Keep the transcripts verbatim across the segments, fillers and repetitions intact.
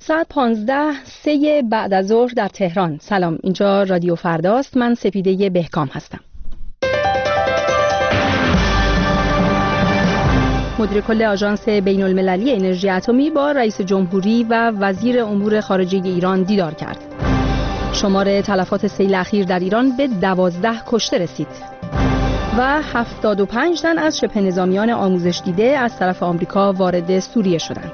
ساعت پانزده سه بعد از ظهر در تهران. سلام، اینجا رادیو فرداست. من سپیده بهکام هستم. مدیر کل آژانس بین المللی انرژی اتمی با رئیس جمهوری و وزیر امور خارجه ایران دیدار کرد. شمار تلفات سیل اخیر در ایران به دوازده کشته رسید و هفتاد و پنج تن از شبه نظامیان آموزش دیده از طرف آمریکا وارد سوریه شدند.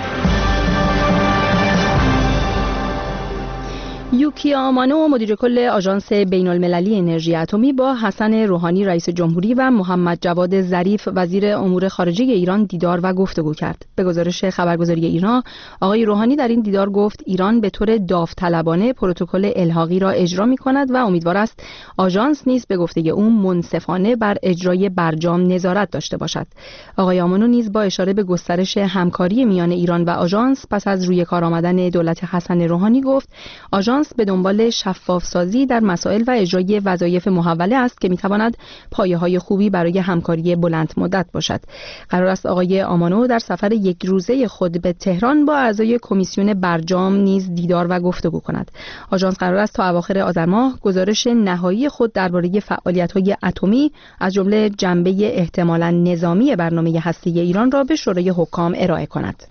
یوکی آمانو مدیر کل آژانس بین المللی انرژی اتمی با حسن روحانی رئیس جمهوری و محمد جواد ظریف وزیر امور خارجه ایران دیدار و گفتگو کرد. به گزارش خبرگزاری ایرنا، آقای روحانی در این دیدار گفت ایران به طور داوطلبانه پروتکل الحاقی را اجرا می‌کند و امیدوار است آژانس نیز به گفته او منصفانه بر اجرای برجام نظارت داشته باشد. آقای آمانو نیز با اشاره به گسترش همکاری میان ایران و آژانس پس از روی کار آمدن دولت حسن روحانی گفت آژانس به دنبال شفاف سازی در مسائل و اجرای وظایف محوله است که میتواند پایه‌های خوبی برای همکاری بلند مدت باشد. قرار است آقای آمانو در سفر یک روزه خود به تهران با اعضای کمیسیون برجام نیز دیدار و گفتگو کند. آژانس قرار است تا اواخر آذر ماه گزارش نهایی خود درباره فعالیت‌های اتمی از جمله جنبه احتمالاً نظامی برنامه هسته‌ای ایران را به شورای حکام ارائه کند.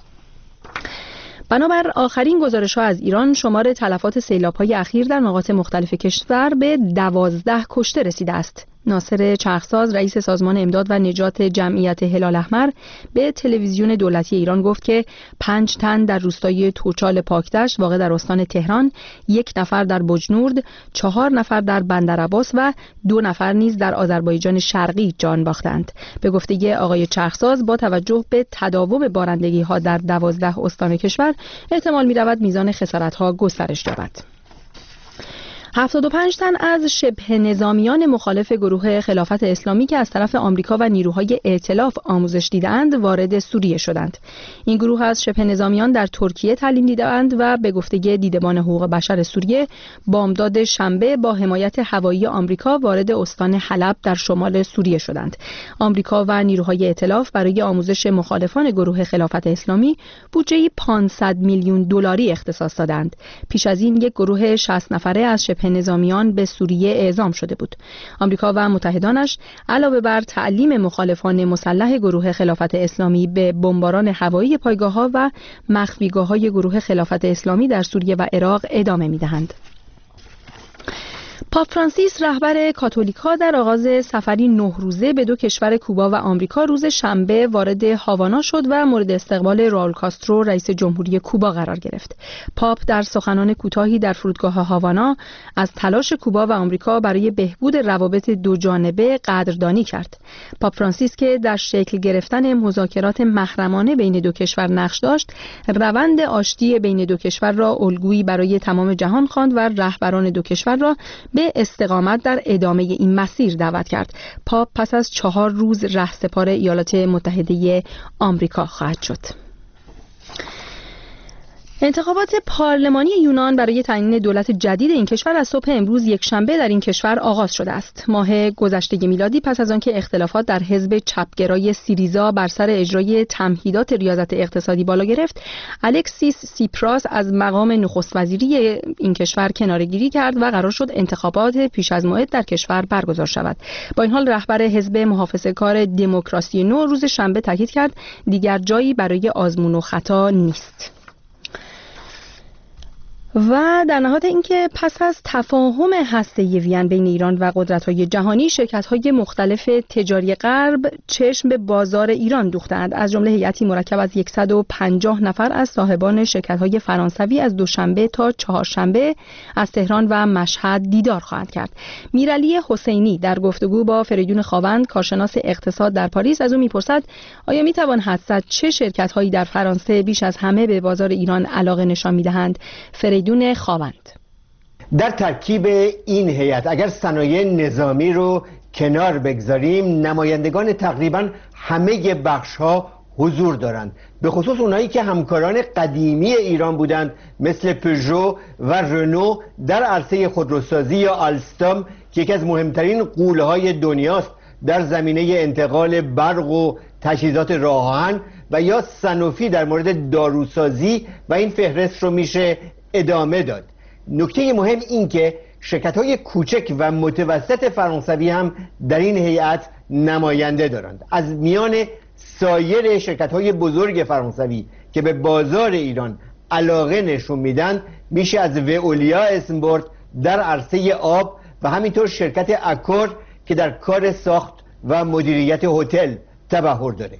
بنابر آخرین گزارش‌ها از ایران، شمار تلفات سیلاب‌های اخیر در نقاط مختلف کشور به دوازده کشته رسیده است. ناصر چرخساز رئیس سازمان امداد و نجات جمعیت هلال احمر به تلویزیون دولتی ایران گفت که پنج تن در روستای توچال پاکدشت واقع در استان تهران، یک نفر در بجنورد، چهار نفر در بندرعباس و دو نفر نیز در آذربایجان شرقی جان باختند. به گفته آقای چرخساز با توجه به تداوم بارندگی‌ها در دوازده استان کشور احتمال می‌رود میزان خسارت‌ها گسترش یابد. هفتاد و پنج تن از شبه نظامیان مخالف گروه خلافت اسلامی که از طرف آمریکا و نیروهای ائتلاف آموزش دیدند وارد سوریه شدند. این گروه از شبه نظامیان در ترکیه تعلیم دیدند و به گفته دیدبان حقوق بشر سوریه بامداد شنبه با حمایت هوایی آمریکا وارد استان حلب در شمال سوریه شدند. آمریکا و نیروهای ائتلاف برای آموزش مخالفان گروه خلافت اسلامی بودجه پانصد میلیون دلاری اختصاص دادند. پیش از این یک گروه شصت نفره از شبه نظامیان به سوریه اعزام شده بود. آمریکا و متحدانش علاوه بر تعلیم مخالفان مسلح گروه خلافت اسلامی به بمباران هوایی پایگاه‌ها و مخفیگاه‌های گروه خلافت اسلامی در سوریه و عراق ادامه می‌دهند. پاپ فرانسیس رهبر کاتولیک‌ها در آغاز سفری نه روزه به دو کشور کوبا و آمریکا روز شنبه وارد هاوانا شد و مورد استقبال راول کاسترو رئیس جمهوری کوبا قرار گرفت. پاپ در سخنان کوتاهی در فرودگاه هاوانا از تلاش کوبا و آمریکا برای بهبود روابط دو جانبه قدردانی کرد. پاپ فرانسیس که در شکل گرفتن مذاکرات محرمانه بین دو کشور نقش داشت، روند آشتی بین دو کشور را الگویی برای تمام جهان خواند و رهبران دو کشور را به استقامت در ادامه این مسیر دعوت کرد. پاپ پس از چهار روز رهسپار ایالات متحده آمریکا خواهد شد. انتخابات پارلمانی یونان برای تعیین دولت جدید این کشور از صبح امروز یک شنبه در این کشور آغاز شده است. ماه گذشته میلادی پس از آنکه اختلافات در حزب چپگرای سیریزا بر سر اجرای تمهیدات ریاضت اقتصادی بالا گرفت، الکسیس سیپراس از مقام نخست وزیری این کشور کناره‌گیری کرد و قرار شد انتخابات پیش از موعد در کشور برگزار شود. با این حال رهبر حزب محافظه‌کار دموکراسی نو روز شنبه تاکید کرد دیگر جایی برای آزمون و خطا نیست. و در نهایت اینکه پس از تفاهم هسته‌ای وین بین ایران و قدرت‌های جهانی، شرکت‌های مختلف تجاری غرب چشم به بازار ایران دوختند. از جمله هیئتی مرکب از صد و پنجاه نفر از صاحبان شرکت‌های فرانسوی از دوشنبه تا چهارشنبه از تهران و مشهد دیدار خواهند کرد. میرعلی حسینی در گفتگو با فریدون خاوند کارشناس اقتصاد در پاریس از او می‌پرسد آیا می‌توان حدس زد چه شرکت‌هایی در فرانسه بیش از همه به بازار ایران علاقه نشان می‌دهند؟ فریدون خاوند: در ترکیب این هیئت اگر صنایع نظامی رو کنار بگذاریم، نمایندگان تقریبا همه بخش‌ها حضور دارند، به خصوص اونایی که همکاران قدیمی ایران بودند مثل پژو و رنو در عرصه خودروسازی یا آلستام که یکی از مهمترین غول‌های دنیاست در زمینه انتقال برق و تجهیزات راه آهن و یا سنوفی در مورد داروسازی و این فهرست رو میشه ادامه داد. نکته مهم این که شرکت‌های کوچک و متوسط فرانسوی هم در این هیئت نماینده دارند. از میان سایر شرکت‌های بزرگ فرانسوی که به بازار ایران علاقه نشون میدن میشه از وئولیا اسم برد در عرصه آب و همینطور شرکت اکور که در کار ساخت و مدیریت هتل تبحر داره.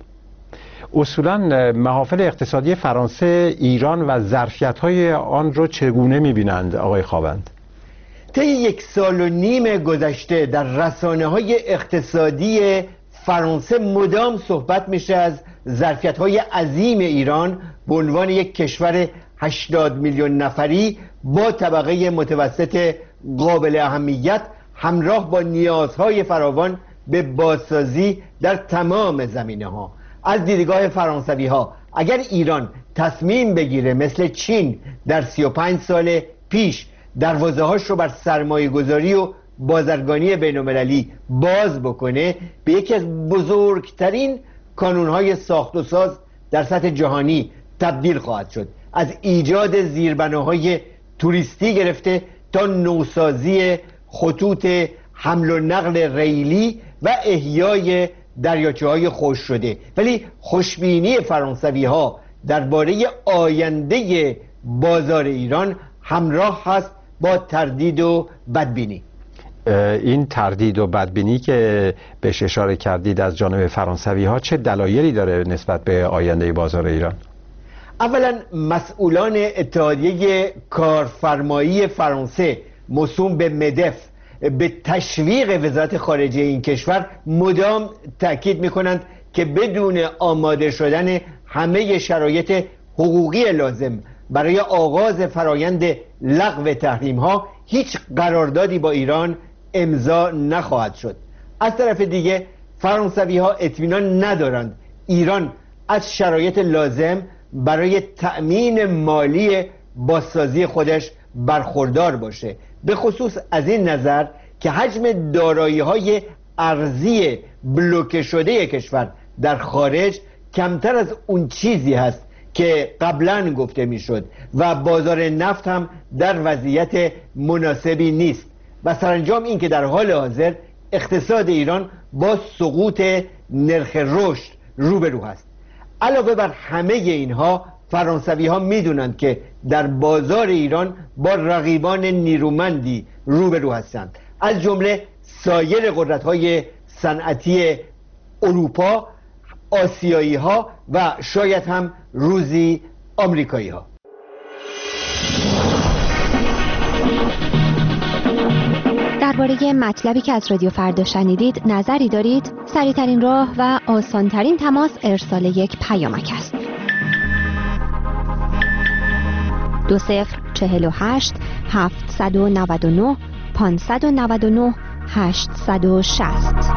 اصولا محافل اقتصادی فرانسه ایران و ظرفیت‌های آن رو چگونه می‌بینند آقای خاوند؟ طی یک سال و نیم گذشته در رسانه‌های اقتصادی فرانسه مدام صحبت میشه از ظرفیت‌های عظیم ایران به عنوان یک کشور هشتاد میلیون نفری با طبقه متوسط قابل اهمیت همراه با نیازهای فراوان به بازسازی در تمام زمینه‌ها. از دیدگاه فرانسوی‌ها اگر ایران تصمیم بگیره مثل چین در سی و پنج سال پیش دروازه‌هاش رو بر سرمایه‌گذاری و بازرگانی بین‌المللی باز بکنه، به یکی از بزرگترین کانون‌های ساخت و ساز در سطح جهانی تبدیل خواهد شد. از ایجاد زیربناهای توریستی گرفته تا نوسازی خطوط حمل و نقل ریلی و احیای دریاچه‌های خشک شده. ولی خوشبینی فرانسوی‌ها درباره آینده بازار ایران همراه هست با تردید و بدبینی. این تردید و بدبینی که بهش اشاره کردید از جانب فرانسوی‌ها چه دلایلی داره نسبت به آینده بازار ایران؟ اولا مسئولان اتحادیه کارفرمایی فرانسه موسوم به مدف به تشویق وزارت خارجه این کشور مدام تأکید میکنند که بدون آماده شدن همه شرایط حقوقی لازم برای آغاز فرایند لغو تحریم ها هیچ قراردادی با ایران امضا نخواهد شد. از طرف دیگه فرانسوی ها اطمینان ندارند ایران از شرایط لازم برای تأمین مالی بازسازی خودش برخوردار باشه، به خصوص از این نظر که حجم دارایی‌های ارزی بلوکه شده کشور در خارج کمتر از اون چیزی هست که قبلا گفته میشد و بازار نفت هم در وضعیت مناسبی نیست و سرانجام این که در حال حاضر اقتصاد ایران با سقوط نرخ رشد روبرو هست. علاوه بر همه اینها فرانسوی ها میدونند که در بازار ایران با رقیبان نیرومندی روبرو هستند، از جمله سایر قدرت های صنعتی اروپا، آسیایی ها و شاید هم روزی آمریکایی ها. درباره مطلبی که از رادیو فردا شنیدید نظری دارید؟ سریع‌ترین راه و آسان‌ترین تماس ارسال یک پیامک است. دو صفر چهل و هشت هفتصد و نود و نه پانصد و نود و نه هشتصد و شصت.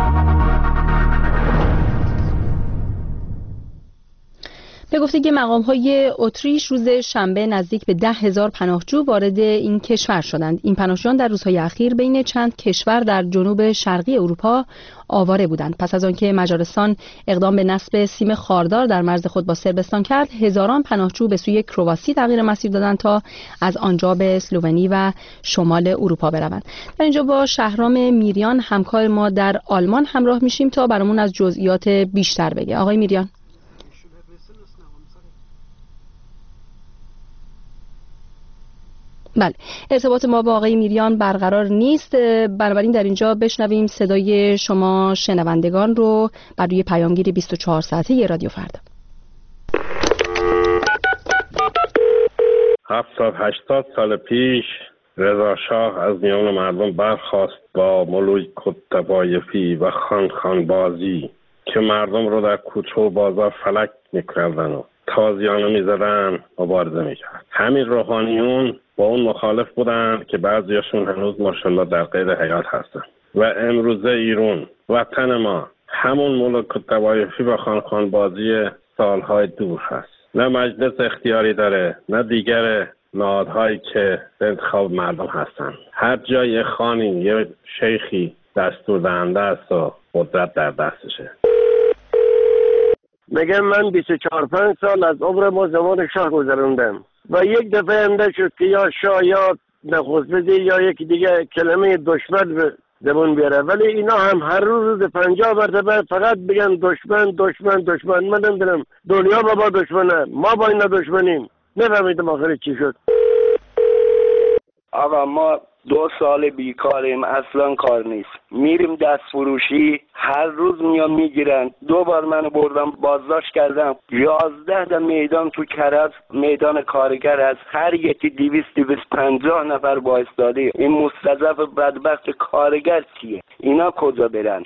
به گفته مقام‌های اتریش روز شنبه نزدیک به ده هزار پناهجو وارد این کشور شدند. این پناهجویان در روزهای اخیر بین چند کشور در جنوب شرقی اروپا آواره بودند. پس از آنکه مجارستان اقدام به نصب سیم خاردار در مرز خود با صربستان کرد، هزاران پناهجو به سوی کرواسی تغییر مسیر دادند تا از آنجا به اسلوونی و شمال اروپا بروند. در اینجا با شهرام میریان همکار ما در آلمان همراه میشیم تا برامون از جزئیات بیشتر بگه. آقای میریان. بله، ارتباط ما با آقای میریان برقرار نیست، بنابراین در اینجا بشنویم صدای شما شنوندگان رو بر روی پیامگیر بیست و چهار ساعته رادیو فردا. هفتصد هشتاد سال پیش رضا شاه از میان مردم برخاست با ملوک طوایفی و خان خان بازی که مردم رو در کوچه و بازار فلک میکردن و تازیانه میزدن، مبارزه میکرد. همین روحانیون با اون مخالف بودن که بعضیاشون هنوز ماشاءالله در قید حیات هستن و امروزه ایران وطن ما همون ملوک طوایفی و خان خان بازی سالهای دور هست. نه مجلس اختیاری داره، نه دیگر نهادهایی که به انتخاب مردم هستن. هر جای خانی یه شیخی دستور دهنده است و قدرت در دستشه. میگم من بیست و چهار پنج سال از عمر ما زمان شاه گذروندم و یک دفعه انده شد که یا شاه یا نخست وزیر یا یک دیگه کلمه دشمن به زبون بیاره، ولی اینا هم هر روز پنجاه مرتبه فقط بگن دشمن دشمن دشمن. من نمیدونم دنیا با ما دشمنه، ما با اینا دشمنیم. نفهمیدم آخر چی شد. آقا ما دو سال بیکاریم، اصلا کار نیست، میریم دست فروشی، هر روز میان میگیرن. دو بار منو بردم بازداشت کردم، یازده تا میدان تو کرج میدان کارگر هست، هر یکی دویست دویست پنجاه نفر با استادی. این مستضعف بدبخت کارگر کیه؟ اینا کجا برن؟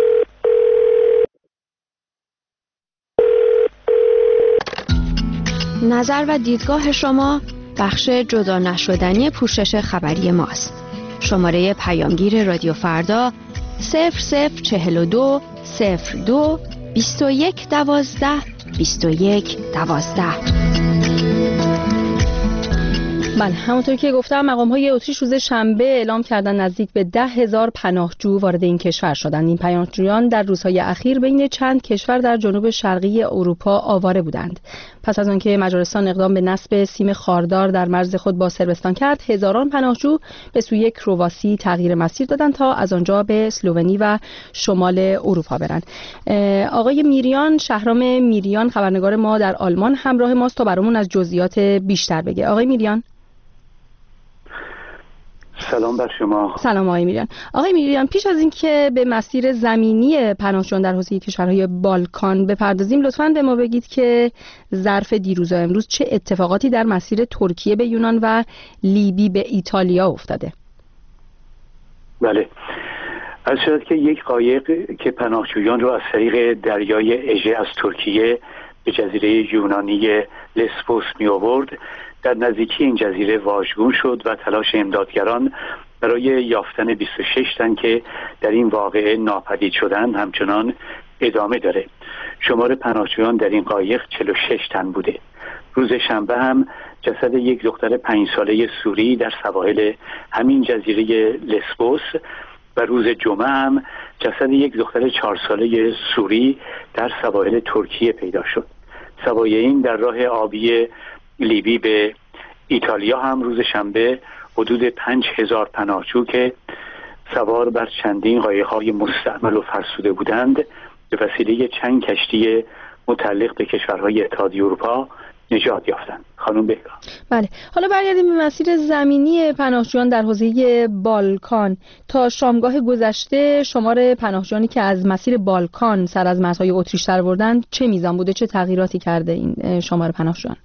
نظر و دیدگاه شما بخش جدا نشدنی پوشش خبری ماست. شماره پیامگیر رادیو فردا صفر صفر چهل و دو صفر دو بیست و یک دوازده بیست و یک دوازده. بله، همونطور که گفتم مقام‌های اتریش روز شنبه اعلام کردن نزدیک به ده هزار پناهجو وارد این کشور شدند. این پناهجویان در روزهای اخیر بین چند کشور در جنوب شرقی اروپا آواره بودند. پس از آنکه مجارستان اقدام به نصب سیم خاردار در مرز خود با صربستان کرد، هزاران پناهجو به سوی کرواسی تغییر مسیر دادند تا از آنجا به اسلوونی و شمال اروپا برند. آقای میریان، شهرام میریان، خبرنگار ما در آلمان همراه ماست تا برامون از جزئیات بیشتر بگه. آقای میریان. سلام بر شما. سلام آقای میریان. آقای میریان، پیش از اینکه به مسیر زمینی پناهجویان در حوزه کشورهای بالکان بپردازیم، لطفاً به ما بگید که ظرف دیروز و امروز چه اتفاقاتی در مسیر ترکیه به یونان و لیبی به ایتالیا افتاده؟ بله، از شد که یک قایق که پناهجویان رو از طریق دریای اژه از ترکیه به جزیره یونانی لسبوس می آورد، در نزدیکی این جزیره واژگون شد و تلاش امدادگران برای یافتن بیست و شش تن که در این واقعه ناپدید شدند همچنان ادامه داره. شمار پناهجویان در این قایق چهل و شش تن بوده. روز شنبه هم جسد یک دختر پنج ساله سوری در سواحل همین جزیره لسبوس و روز جمعه هم جسد یک دختر چهار ساله سوری در سواحل ترکیه پیدا شد. سوایین در راه آبی لیبی به ایتالیا هم روز شنبه حدود پنج هزار پناهجو که سوار بر چندین قایق‌های مستعمل و فرسوده بودند به وسیله چند کشتی متعلق به کشورهای اتحادیه اروپا نجات یافتند. خانم بهگا. بله، حالا برگردیم به مسیر زمینی پناهجویان در حوزه بالکان. تا شامگاه گذشته شمار پناهجویانی که از مسیر بالکان سر از مرزهای اتریش در آوردند چه میزان بوده؟ چه تغییراتی کرده این شمار پناهجویان؟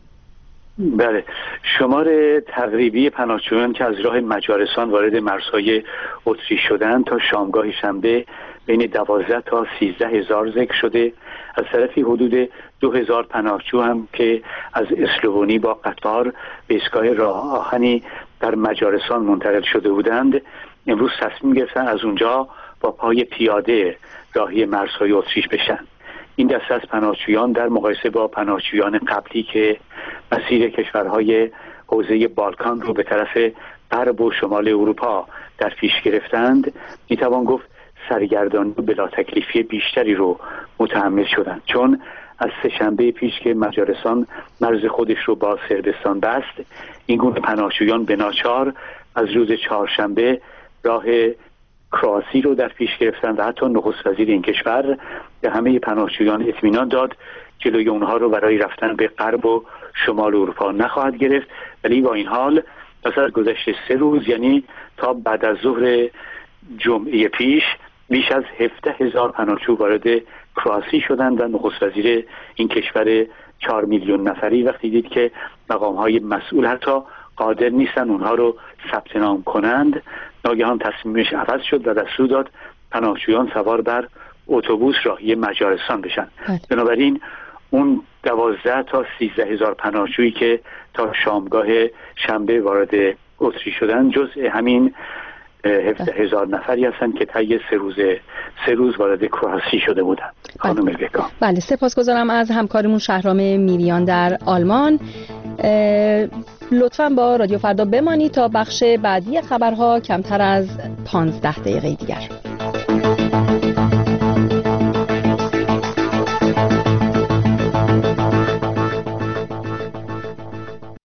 بله، شمار تقریبی پناهجویان که از راه مجارستان وارد مرزهای اتریش شدند تا شامگاه شنبه بین دوازده تا سیزده هزار ذکر شده. از طرفی حدود دو هزار پناهجو هم که از اسلوونی با قطار به ایستگاه راه آهنی در مجارستان منتقل شده بودند امروز تصمیم گرفتن از اونجا با پای پیاده راهی مرزهای اتریش بشن. این دسته از پناهجویان در مقایسه با پناهجویان قبلی که مسیر کشورهای حوزه بالکان رو به طرف غرب و شمال اروپا در پیش گرفتند، میتوان گفت سرگردانی و بلا تکلیفی بیشتری رو متحمل شدند، چون از سه‌شنبه پیش که مجارستان مرز خودش رو با صربستان بست، این گونه پناهجویان به ناچار از روز چهارشنبه راه کرواسی رو در پیش گرفتند و حتی نخست وزیر این کشور به همه پناهجویان اطمینان داد جلوی اونها رو برای رفتن به غرب و شمال اروپا نخواهد گرفت. ولی با این حال پس از گذشت سه روز، یعنی تا بعد از ظهر جمعه پیش، بیش از هفده هزار پناهجو وارد کرواسی شدند و نخست وزیر این کشور چهار میلیون نفری وقتی دید که مقام‌های مسئول حتی قادر نیستن اونها رو ثبت نام کنند، ناگهان تصمیمش عوض شد و دستور داد پناهجویان سوار بر اتوبوس راهی مجارستان بشن. بنابراین اون دوازده تا سیزده هزار پناهجویی که تا شامگاه شنبه وارد اتریش شدن جزء همین هفده هزار نفری هستند که طی سه روز سه روز وارد کرواسی شده بودند. خانم بگا. بله، سپاسگزارم از همکارمون شهرام میریان در آلمان. لطفاً با رادیو فردا بمانید تا بخش بعدی خبرها کمتر از پانزده دقیقه دیگر.